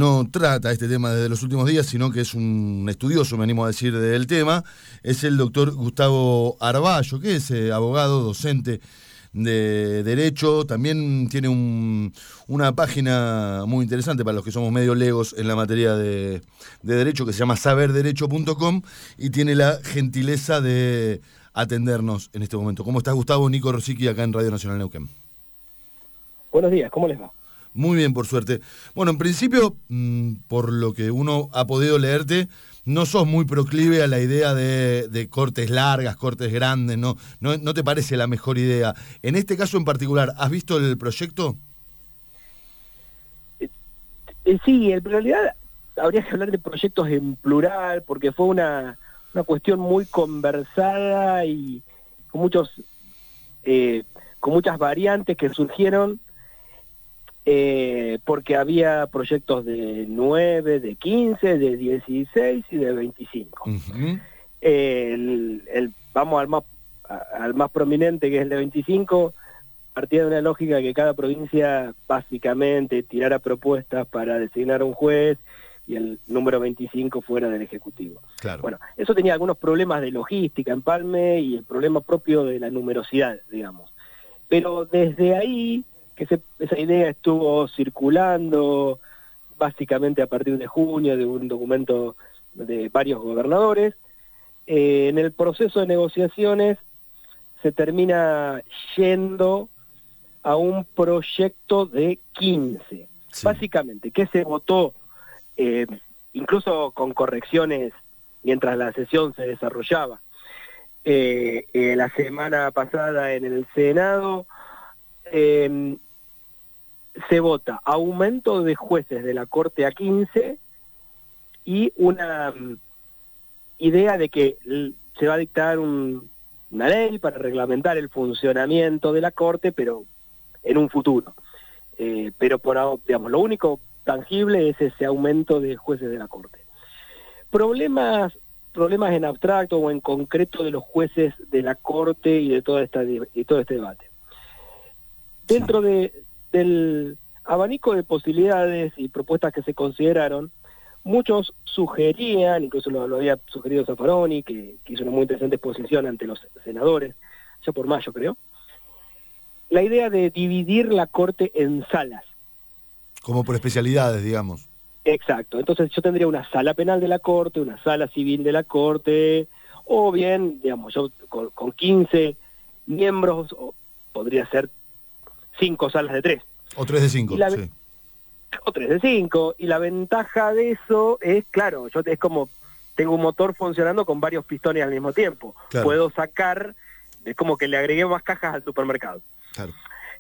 no trata este tema desde los últimos días, sino que es un estudioso, me animo a decir, del tema, es el doctor Gustavo Arballo, que es abogado, docente de Derecho. También tiene una página muy interesante para los que somos medio legos en la materia de Derecho, que se llama saberderecho.com, y tiene la gentileza de atendernos en este momento. ¿Cómo estás, Gustavo? Nico Rosicky, acá en Radio Nacional Neuquén. Buenos días, ¿cómo les va? Muy bien, por suerte. Bueno, en principio, por lo que uno ha podido leerte, no sos muy proclive a la idea de cortes largas, cortes grandes, no te parece la mejor idea. En este caso en particular, ¿has visto el proyecto? Sí, en realidad habría que hablar de proyectos en plural, porque fue una cuestión muy conversada y con muchas variantes que surgieron, porque había proyectos de 9, de 15, de 16 y de 25. Uh-huh. Vamos al más prominente, que es el de 25, partía de una lógica que cada provincia básicamente tirara propuestas para designar un juez y el número 25 fuera del Ejecutivo. Claro. Bueno, eso tenía algunos problemas de logística, empalme y el problema propio de la numerosidad, digamos. Pero desde ahí, que esa idea estuvo circulando básicamente a partir de junio, de un documento de varios gobernadores, en el proceso de negociaciones se termina yendo a un proyecto de 15. Sí. Básicamente, que se votó, incluso con correcciones mientras la sesión se desarrollaba. La semana pasada en el Senado se vota aumento de jueces de la Corte a 15 y una idea de que se va a dictar una ley para reglamentar el funcionamiento de la Corte, pero en un futuro. Pero digamos, lo único tangible es ese aumento de jueces de la Corte. Problemas en abstracto o en concreto de los jueces de la Corte y de todo este debate. Dentro del abanico de posibilidades y propuestas que se consideraron, muchos sugerían, incluso lo había sugerido Zaffaroni, que hizo una muy interesante exposición ante los senadores, ya por mayo creo, la idea de dividir la Corte en salas. Como por especialidades, digamos. Exacto, entonces yo tendría una sala penal de la Corte, una sala civil de la Corte, o bien, digamos, yo con 15 miembros, podría ser 5 salas de 3. O 3 de 5, sí. O 3 de 5, y la ventaja de eso es, claro, es como, tengo un motor funcionando con varios pistones al mismo tiempo. Claro. Puedo sacar, es como que le agregué más cajas al supermercado. Claro.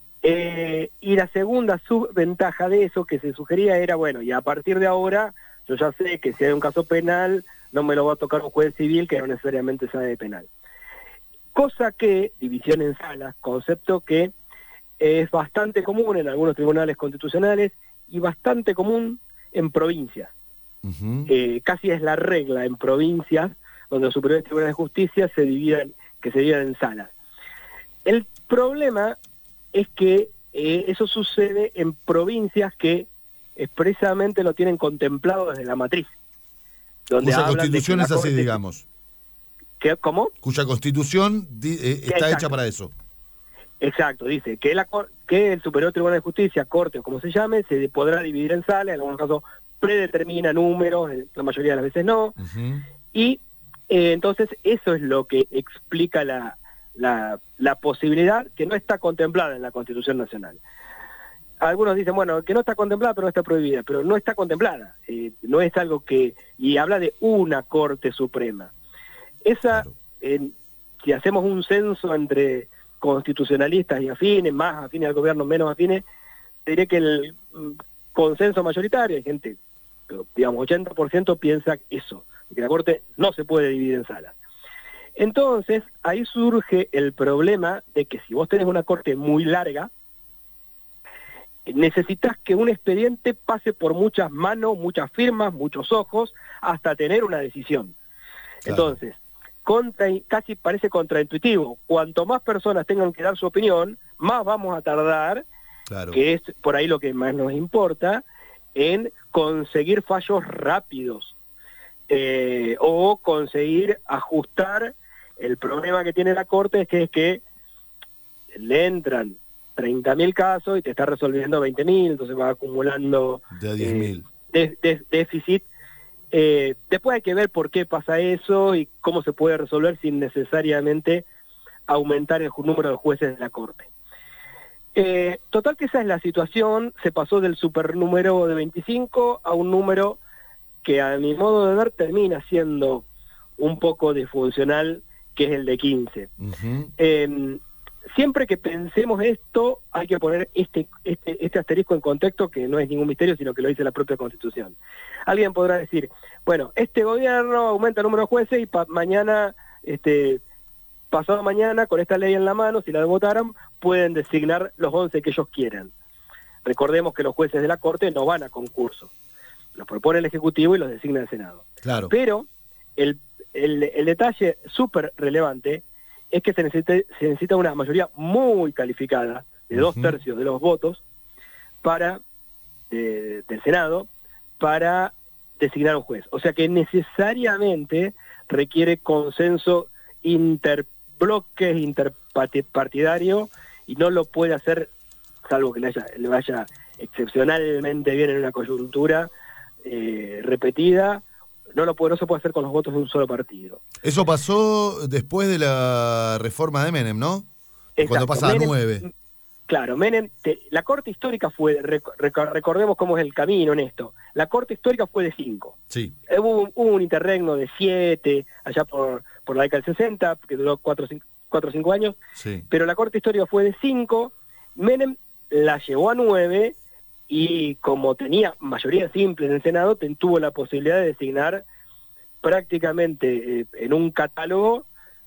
Y la segunda subventaja de eso que se sugería era, bueno, y a partir de ahora, yo ya sé que si hay un caso penal, no me lo va a tocar un juez civil que no necesariamente sabe de penal. Cosa que, división en salas, concepto que es bastante común en algunos tribunales constitucionales y bastante común en provincias. Uh-huh. Casi es la regla en provincias donde los superiores tribunales de justicia se dividen en salas. El problema es que eso sucede en provincias que expresamente lo tienen contemplado desde la matriz. Donde cuya constitución es así, digamos. ¿Cómo? Cuya constitución está hecha para eso. Exacto, dice que el Superior Tribunal de Justicia, Corte o como se llame, se podrá dividir en salas, en algunos casos predetermina números, la mayoría de las veces no, uh-huh. Y entonces eso es lo que explica la posibilidad que no está contemplada en la Constitución Nacional. Algunos dicen, bueno, que no está contemplada pero no está prohibida, pero no está contemplada, no es algo y habla de una Corte Suprema. Esa, claro. Si hacemos un censo entre constitucionalistas y afines, más afines al gobierno, menos afines, diré que el consenso mayoritario, hay gente, digamos 80% piensa eso, que la Corte no se puede dividir en salas. Entonces, ahí surge el problema de que si vos tenés una Corte muy larga, necesitas que un expediente pase por muchas manos, muchas firmas, muchos ojos, hasta tener una decisión. Claro. Entonces, casi parece contraintuitivo. Cuanto más personas tengan que dar su opinión, más vamos a tardar, claro. Que es por ahí lo que más nos importa, en conseguir fallos rápidos o conseguir ajustar. El problema que tiene la Corte es que le entran 30.000 casos y te está resolviendo 20.000, entonces va acumulando de 10.000 déficit. Después hay que ver por qué pasa eso y cómo se puede resolver sin necesariamente aumentar el número de jueces de la Corte. Total que esa es la situación, se pasó del supernúmero de 25 a un número que a mi modo de ver termina siendo un poco disfuncional, que es el de 15. Uh-huh. Siempre que pensemos esto, hay que poner este asterisco en contexto, que no es ningún misterio, sino que lo dice la propia Constitución. Alguien podrá decir, bueno, este gobierno aumenta el número de jueces y mañana, pasado mañana, con esta ley en la mano, si la votaran, pueden designar los 11 que ellos quieran. Recordemos que los jueces de la Corte no van a concurso. Los propone el Ejecutivo y los designa el Senado. Claro. Pero el detalle súper relevante es que se necesita una mayoría muy calificada, de 2/3 de los votos, del Senado, para designar un juez. O sea que necesariamente requiere consenso interbloques, interpartidario, y no lo puede hacer, salvo que le vaya excepcionalmente bien en una coyuntura repetida. No se puede hacer con los votos de un solo partido. Eso pasó después de la reforma de Menem, ¿no? Exacto. Cuando pasa a 9. Claro, Menem, la Corte Histórica fue, recordemos cómo es el camino en esto, la Corte Histórica fue de 5. Sí. Hubo un interregno de 7, allá por la década del 60, que duró 4 o 5 años, sí. Pero la Corte Histórica fue de 5, Menem la llevó a 9, y como tenía mayoría simple en el Senado, tuvo la posibilidad de designar prácticamente en un catálogo,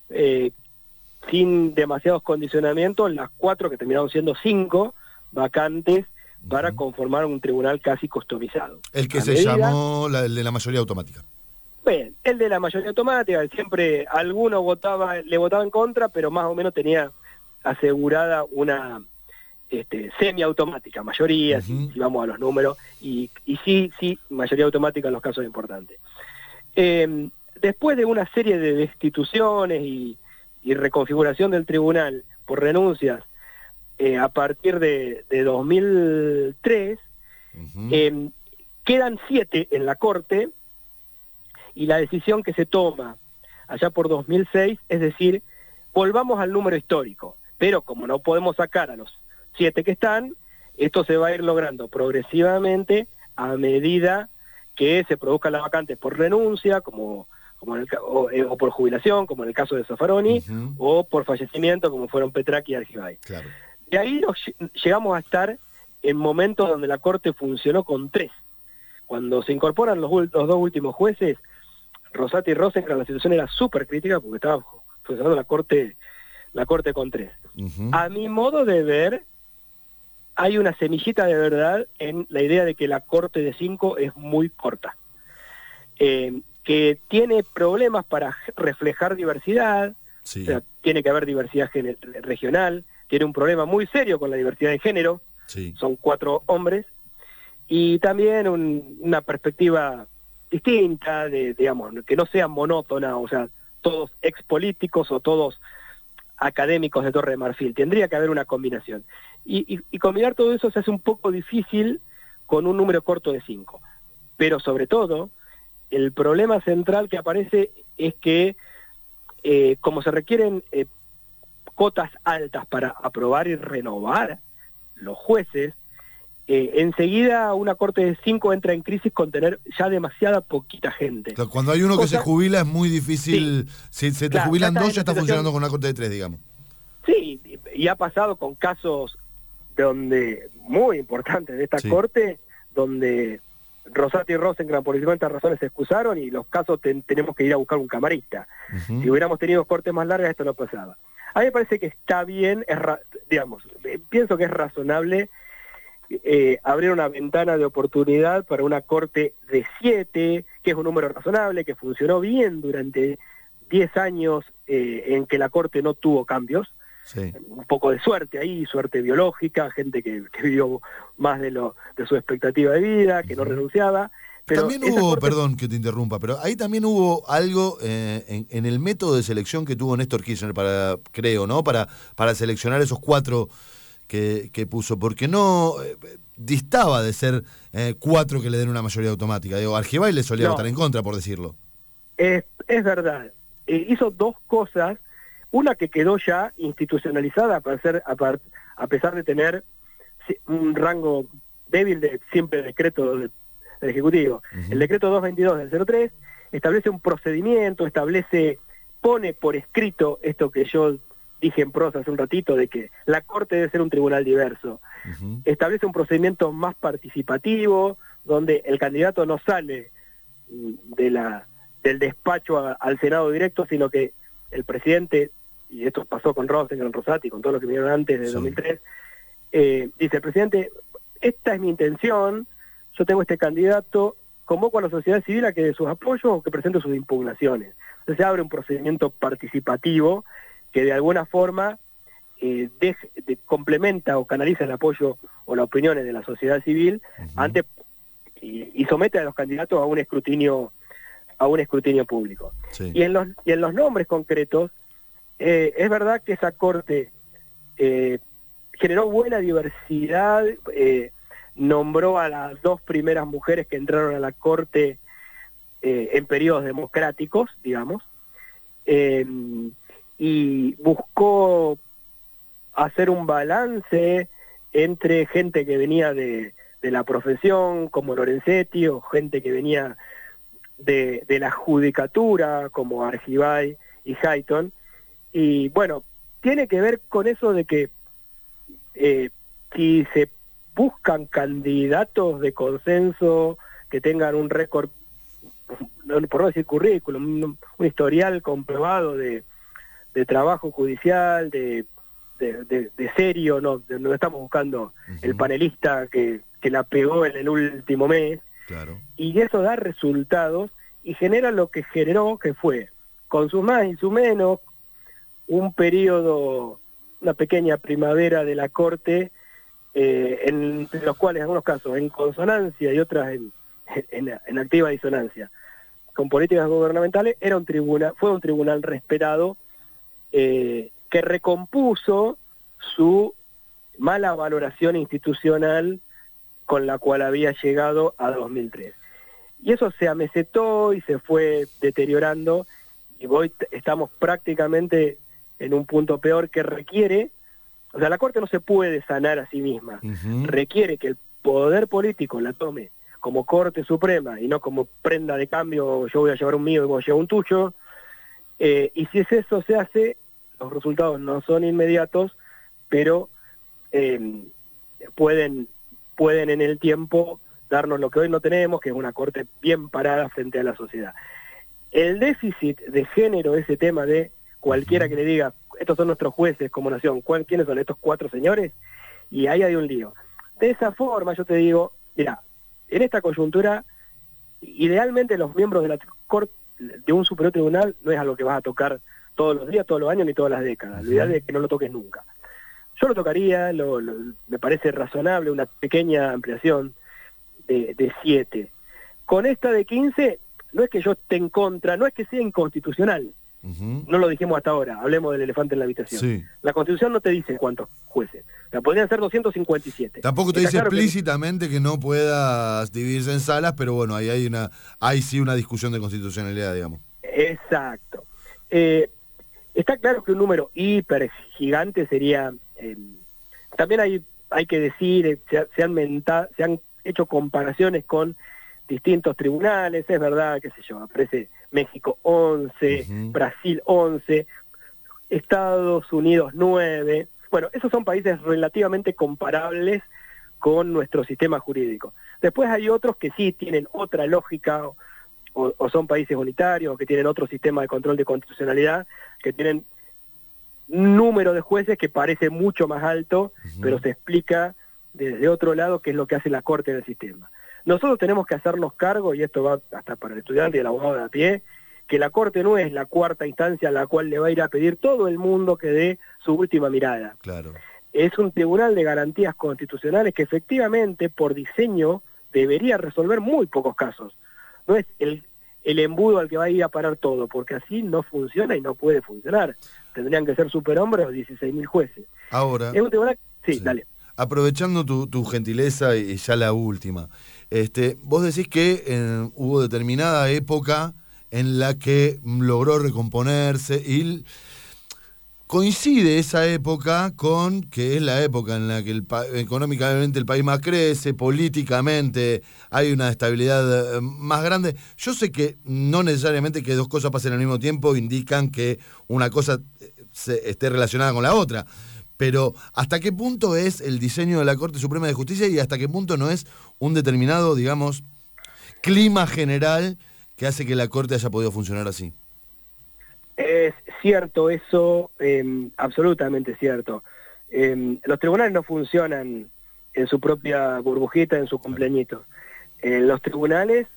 sin demasiados condicionamientos, las 4 que terminaron siendo 5 vacantes para conformar un tribunal casi customizado. El que se llamó el de la mayoría automática. Bien, el de la mayoría automática, siempre alguno le votaba en contra, pero más o menos tenía asegurada una semiautomática, mayoría, si vamos a los números, y sí, mayoría automática en los casos importantes. Después de una serie de destituciones y reconfiguración del tribunal por renuncias a partir de 2003, quedan 7 en la Corte, y la decisión que se toma allá por 2006 es decir, volvamos al número histórico, pero como no podemos sacar a los 7 que están, esto se va a ir logrando progresivamente a medida que se produzcan las vacantes por renuncia, o por jubilación, como en el caso de Zaffaroni, o por fallecimiento, como fueron Petraki y Argibay. Claro. De ahí llegamos a estar en momentos donde la Corte funcionó con 3. Cuando se incorporan los 2 últimos jueces, Rosati y Rosenkrantz, la situación era súper crítica porque estaba funcionando la Corte con 3. A mi modo de ver, hay una semillita de verdad en la idea de que la Corte de 5 es muy corta, que tiene problemas para reflejar diversidad, sí. O sea, tiene que haber diversidad regional, tiene un problema muy serio con la diversidad de género, sí. Son 4 hombres, y también una perspectiva distinta, digamos, que no sea monótona, o sea, todos expolíticos o todos académicos de Torre de Marfil, tendría que haber una combinación. Y combinar todo eso se hace un poco difícil con un número corto de 5. Pero sobre todo, el problema central que aparece es que, como se requieren cotas altas para aprobar y renovar los jueces, enseguida una Corte de 5 entra en crisis con tener ya demasiada poquita gente. Claro, cuando hay uno que se jubila es muy difícil, si se te jubilan 2 ya está funcionando con una Corte de 3, digamos. Sí, y ha pasado con casos muy importantes de esta Corte, donde Rosati y Rosenkrantz por diferentes razones se excusaron y los casos tenemos que ir a buscar un camarista. Si hubiéramos tenido cortes más largas esto no pasaba. A mí me parece que está bien, pienso que es razonable abrir una ventana de oportunidad para una Corte de 7, que es un número razonable, que funcionó bien durante 10 años en que la Corte no tuvo cambios. Sí. Un poco de suerte ahí, suerte biológica, gente que vivió más de su expectativa de vida, que no renunciaba. Pero también hubo, perdón que te interrumpa, pero ahí también hubo algo en el método de selección que tuvo Néstor Kirchner creo, ¿no? Para seleccionar esos 4 que puso, porque no distaba de ser 4 que le den una mayoría automática. Digo, Argibay le solía votar en contra, por decirlo. Es verdad. Hizo 2 cosas, una que quedó ya institucionalizada a pesar de tener un rango débil de siempre decreto del Ejecutivo. El decreto 222 del 03 establece un procedimiento, pone por escrito esto que yo dije en prosa hace un ratito, de que la Corte debe ser un tribunal diverso. Establece un procedimiento más participativo, donde el candidato no sale del despacho al Senado directo, sino que el presidente, y esto pasó con Rosenthal, Rosati, con todo lo que vinieron antes de 2003, dice el presidente, esta es mi intención, yo tengo este candidato, convoco a la sociedad civil a que dé sus apoyos o que presente sus impugnaciones. Entonces se abre un procedimiento participativo que de alguna forma complementa o canaliza el apoyo o las opiniones de la sociedad civil y somete a los candidatos a un escrutinio público. Sí. Y en los nombres concretos, es verdad que esa Corte generó buena diversidad, nombró a las 2 primeras mujeres que entraron a la Corte en periodos democráticos, digamos, y buscó hacer un balance entre gente que venía de la profesión, como Lorenzetti, o gente que venía de la judicatura, como Argibay y Hayton. Y bueno, tiene que ver con eso de que si se buscan candidatos de consenso que tengan un récord, por no decir currículum, un historial comprobado de trabajo judicial, de serio, no estamos buscando el panelista que la pegó en el último mes. Claro. Y eso da resultados y genera lo que generó, que fue, con sus más y sus menos, un periodo, una pequeña primavera de la Corte, en los cuales en algunos casos en consonancia y otras en activa disonancia con políticas gubernamentales, fue un tribunal respetado, que recompuso su mala valoración institucional con la cual había llegado a 2003. Y eso se amesetó y se fue deteriorando, y hoy estamos prácticamente en un punto peor que requiere, o sea, la Corte no se puede sanar a sí misma, requiere que el poder político la tome como Corte Suprema y no como prenda de cambio, yo voy a llevar un mío y vos llevar un tuyo, y si eso se hace, los resultados no son inmediatos, pero pueden en el tiempo darnos lo que hoy no tenemos, que es una Corte bien parada frente a la sociedad. El déficit de género, ese tema de cualquiera que le diga, estos son nuestros jueces como nación, ¿quiénes son estos 4 señores? Y ahí hay un lío. De esa forma, yo te digo, mira, en esta coyuntura, idealmente los miembros de la Corte, de un superior tribunal, no es algo que vas a tocar todos los días, todos los años, ni todas las décadas. La idea es que no lo toques nunca. Yo lo tocaría, me parece razonable, una pequeña ampliación de 7. Con esta de 15, no es que yo esté en contra, no es que sea inconstitucional. No lo dijimos hasta ahora, hablemos del elefante en la habitación. Sí. La Constitución no te dice cuántos jueces. O sea, podrían ser 257. Tampoco te dice claro explícitamente que no puedas dividirse en salas, pero bueno, ahí hay sí una discusión de constitucionalidad, digamos. Exacto. Está claro que un número hiper gigante sería... también hay que decir, se han hecho comparaciones con distintos tribunales, es verdad, qué sé yo, aparece México 11, Brasil 11, Estados Unidos 9, bueno, esos son países relativamente comparables con nuestro sistema jurídico. Después hay otros que sí tienen otra lógica, o son países unitarios, o que tienen otro sistema de control de constitucionalidad, que tienen un número de jueces que parece mucho más alto, pero se explica desde otro lado qué es lo que hace la Corte en el sistema. Nosotros tenemos que hacernos cargo, y esto va hasta para el estudiante y el abogado de a pie, que la Corte no es la cuarta instancia a la cual le va a ir a pedir todo el mundo que dé su última mirada. Claro. Es un tribunal de garantías constitucionales que efectivamente, por diseño, debería resolver muy pocos casos. No es el embudo al que va a ir a parar todo, porque así no funciona y no puede funcionar. Tendrían que ser superhombres los 16.000 jueces. Ahora, es un tribunal... Sí, sí. Dale. Aprovechando tu gentileza y ya la última, vos decís que hubo determinada época en la que logró recomponerse y coincide esa época con que es la época en la que económicamente el país más crece, políticamente hay una estabilidad más grande. Yo sé que no necesariamente que dos cosas pasen al mismo tiempo indican que una cosa esté relacionada con la otra, pero ¿hasta qué punto es el diseño de la Corte Suprema de Justicia y hasta qué punto no es un determinado, digamos, clima general que hace que la Corte haya podido funcionar así? Es cierto eso, absolutamente cierto. Los tribunales no funcionan en su propia burbujita, en su cumpleañito. Los tribunales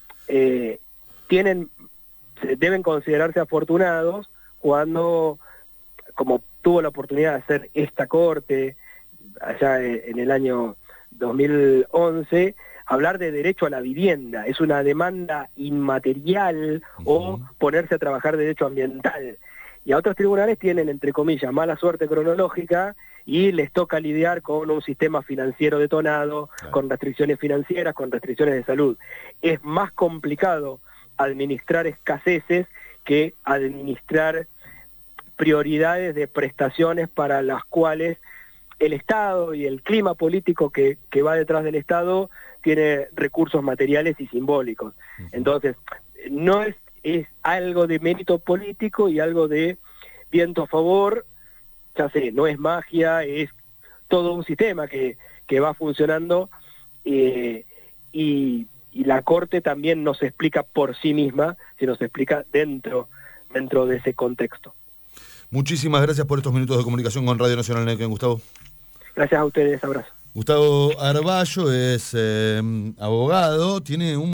deben considerarse afortunados cuando, como tuvo la oportunidad de hacer esta Corte allá en el año 2011, hablar de derecho a la vivienda, es una demanda inmaterial, o ponerse a trabajar derecho ambiental. Y a otros tribunales tienen, entre comillas, mala suerte cronológica y les toca lidiar con un sistema financiero detonado, con restricciones financieras, con restricciones de salud. Es más complicado administrar escaseces que administrar prioridades de prestaciones para las cuales el Estado y el clima político que va detrás del Estado tiene recursos materiales y simbólicos. Entonces, no es algo de mérito político y algo de viento a favor, ya sé, no es magia, es todo un sistema que va funcionando, y la Corte también no se explica por sí misma, sino se explica dentro de ese contexto. Muchísimas gracias por estos minutos de comunicación con Radio Nacional Neuquén, Gustavo. Gracias a ustedes, abrazo. Gustavo Arballo es abogado, tiene un